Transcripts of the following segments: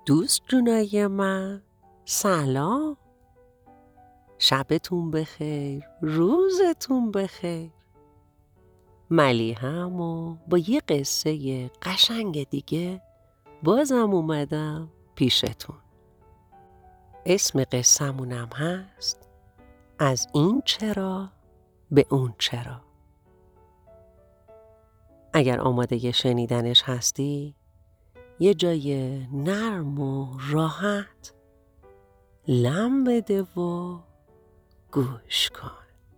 دوست جونای من، سلام. شبتون بخیر، روزتون بخیر. ملیحه‌ام و با یه قصه قشنگ دیگه بازم اومدم پیشتون. اسم قصه‌مونم هست از این چرا به اون چرا. اگر آماده شنیدنش هستی، یه جای نرم و راحت لم بده و گوش کن.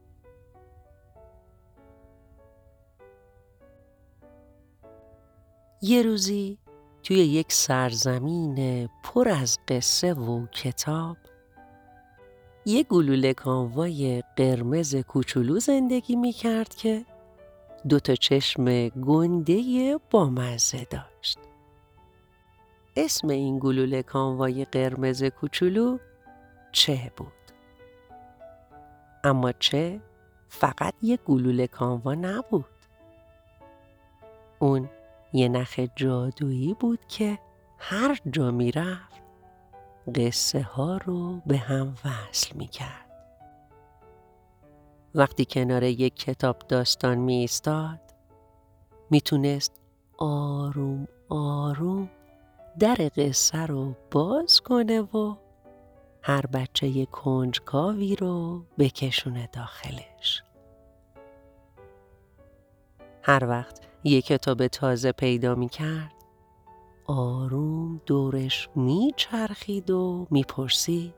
یه روزی توی یک سرزمین پر از قصه و کتاب، یه گلوله کانوای قرمز کوچولو زندگی می‌کرد که 2 چشم گنده بامزه داشت. اسم این گلوله کانوای قرمز کوچولو چه بود. اما چه فقط یه گلوله کانوا نبود. اون یه نخ جادویی بود که هر جا می رفت قصه ها رو به هم وصل می کرد. وقتی کنار یک کتاب داستان می ایستاد، می تونست آروم آروم در قصه رو باز کنه و هر بچه کنجکاوی رو بکشونه داخلش. هر وقت یک کتاب تازه پیدا می کرد، آروم دورش می چرخید و می پرسید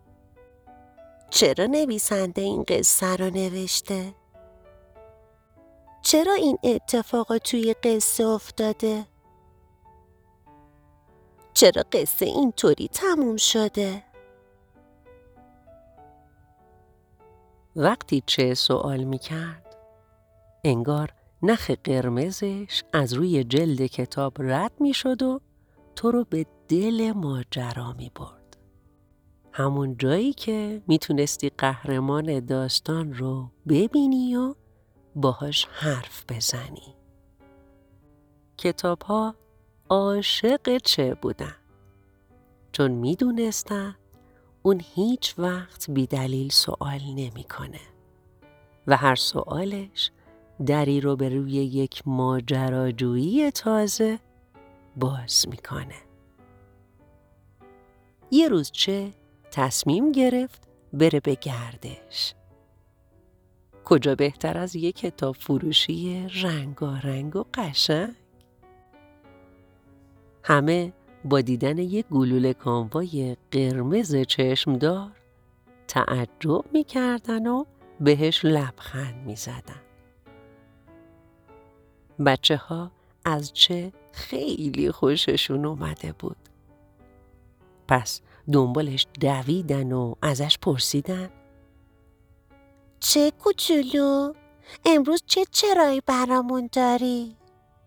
چرا نویسنده این قصه رو نوشته؟ چرا این اتفاق توی قصه افتاده؟ چرا قصه اینطوری تموم شده؟ وقتی چه سوال می کرد، انگار نخ قرمزش از روی جلد کتاب رد می شد و تو رو به دل ماجرا می برد. همون جایی که می تونستی قهرمان داستان رو ببینی و باهاش حرف بزنی. کتاب ها عاشق چه بودن، چون می دونستن اون هیچ وقت بی دلیل سوال نمی کنه و هر سوالش دری رو به روی یک ماجراجویی تازه باز میکنه. یه روز چه تصمیم گرفت بره به گردش. کجا بهتر از یک کتاب فروشی رنگارنگ و قشنگ؟ همه با دیدن یک گلوله کانوای قرمز چشمدار تعجب میکردن و بهش لبخند میزدن. بچه ها از چه خیلی خوششون اومده بود. پس دنبالش دویدن و ازش پرسیدن چه کوچولو، امروز چه چرایی برامون داری؟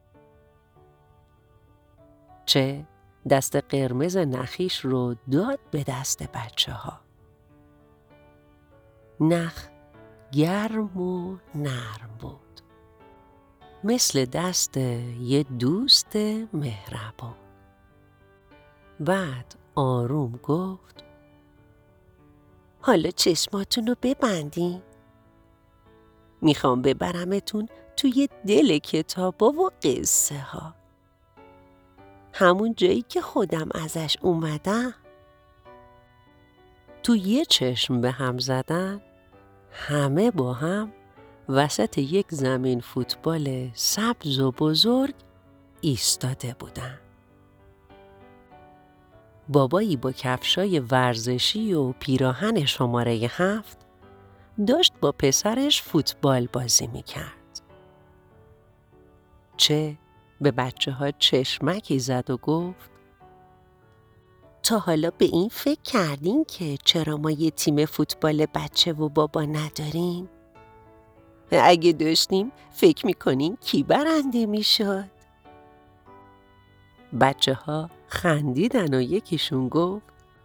چه دست قرمز نخیش رو داد به دست بچه ها. نخ گرم و نرم بود، مثل دست یه دوست مهربان. بعد آروم گفت حالا چشماتون رو ببندین. میخوام ببرمتون توی دل کتابا و قصه ها. همون جایی که خودم ازش اومدم. تو یه چشم به هم زدن، همه با هم وسط یک زمین فوتبال سبز و بزرگ ایستاده بودن. بابایی با کفشای ورزشی و پیراهن شماره 7 داشت با پسرش فوتبال بازی میکرد. چه به بچه ها چشمکی زد و گفت تا حالا به این فکر کردین که چرا ما یه تیم فوتبال بچه و بابا نداریم؟ اگه داشتیم فکر میکنین کی برنده میشد؟ بچه ها خندیدن و یکیشون گفت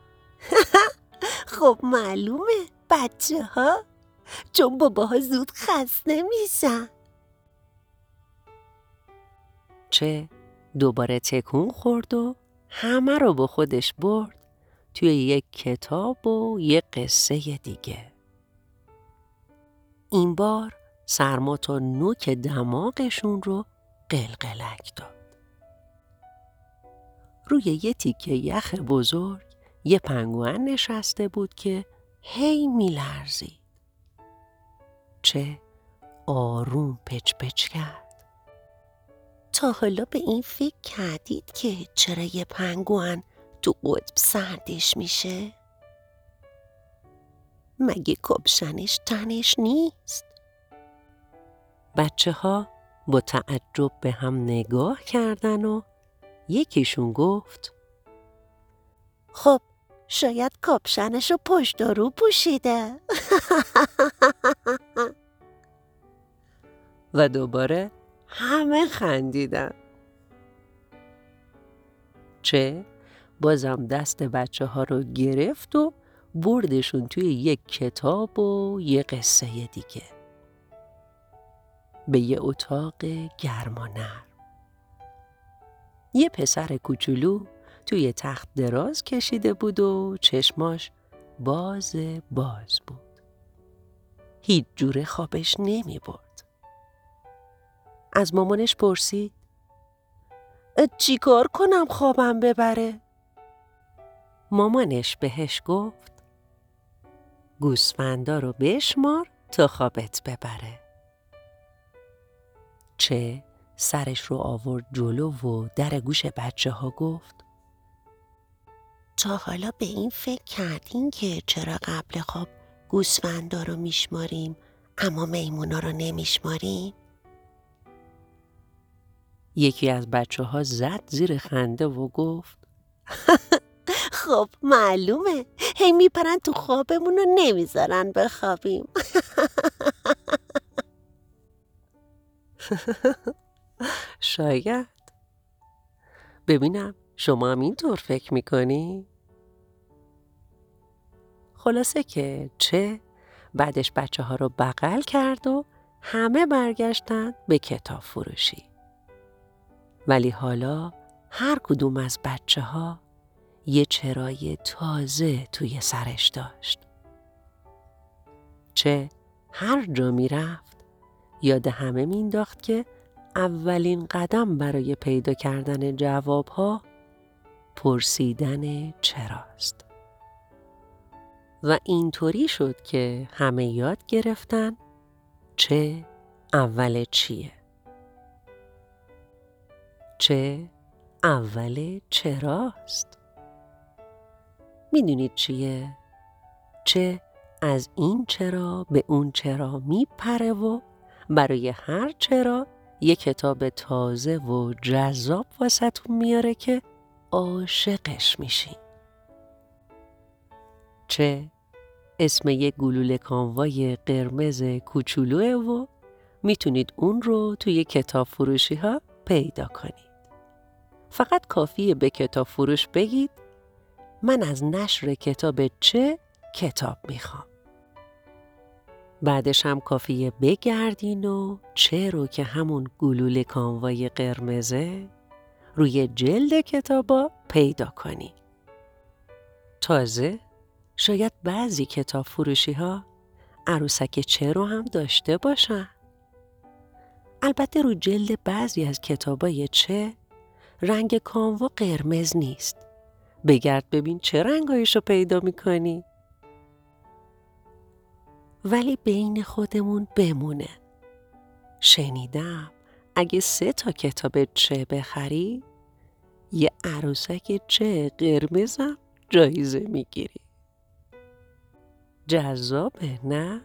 خب معلومه بچه ها، چون باباها زود خسته میشن. چه دوباره تکون خورد و همه رو با خودش برد توی یک کتاب و یک قصه دیگه. این بار سرما تا نوک دماغشون رو قلقلک داد. روی یه تیکه یخ بزرگ یه پنگوئن نشسته بود که هی میلرزید. چه آروم پچ پچ کرد. تا حالا به این فکر کردید که چرا یه پنگوئن تو قطب سردش میشه؟ مگه کاپشنش تنش نیست؟ بچه‌ها با تعجب به هم نگاه کردن و یکیشون گفت خب شاید کاپشنش رو پشت و رو پوشیده. و دوباره همه خندیدن. چه بازم دست بچه‌ها رو گرفت و بردشون توی یک کتاب و یک قصه دیگه، به یه اتاق گرم و نرم. یه پسر کوچولو توی تخت دراز کشیده بود و چشماش باز بود. هیچ جوره خوابش نمی برد. از مامانش پرسید چی کار کنم خوابم ببره؟ مامانش بهش گفت گوسفندا رو بشمار تا خوابت ببره. چه سرش رو آورد جلو و در گوش بچه‌ها گفت تا حالا به این فکر کردین که چرا قبل خواب گوسفندا رو میشماریم اما میمونا رو نمیشماریم؟ یکی از بچه‌ها زد زیر خنده و گفت خب معلومه، هی میپرن تو خوابمون رو نمیذارن بخوابیم. شاید. ببینم شما هم اینطور فکر میکنی؟ خلاصه که چه بعدش بچه‌ها رو بغل کرد و همه برگشتن به کتاب فروشی. ولی حالا هر کدوم از بچه‌ها یه چرای تازه توی سرش داشت. چه هر جا میرفت یاد همه مینداخت که اولین قدم برای پیدا کردن جوابها پرسیدن چراست. و اینطوری شد که همه یاد گرفتن چه اول چیه؟ چه اول چراست؟ میدونید چیه؟ چه از این چرا به اون چرا میپره و برای هر چرا یه کتاب تازه و جذاب واسه‌تون میاره که عاشقش میشین. چه اسم یک گلوله کانوای قرمز کوچولوه و میتونید اون رو توی کتاب فروشی ها پیدا کنید. فقط کافیه به کتاب فروش بگید من از نشر کتاب چه کتاب میخوام. بعدش هم کافیه بگردین و چه رو که همون گلوله کانوای قرمزه روی جلد کتابا پیدا کنی. تازه شاید بعضی کتاب فروشی ها عروسک چه رو هم داشته باشن. البته رو جلد بعضی از کتابای چه رنگ کانوا قرمز نیست. بگرد ببین چه رنگایشو پیدا میکنی. ولی بین خودمون بمونه. شنیدم اگه 3 کتاب چه بخری یه عروسک چه قرمزم جایزه میگیری. جذابه نه؟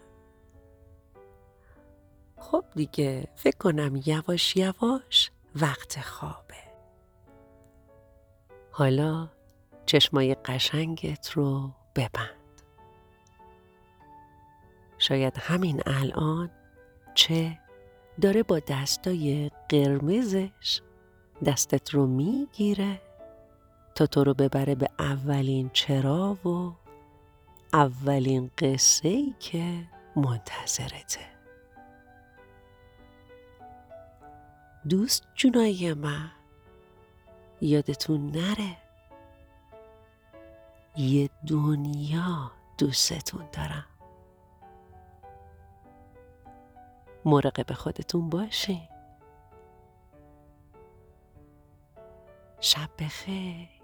خب دیگه فکر کنم یواش یواش وقت خوابه. حالا چشمای قشنگت رو ببند. شاید همین الان چه داره با دستای قرمزش دستت رو میگیره تا تو رو ببره به اولین چرا و اولین قصه‌ای که منتظرته. دوست جونای من، یادتون نره یه دنیا دوستتون دارم. مراقب خودتون باشین. شب بخیر.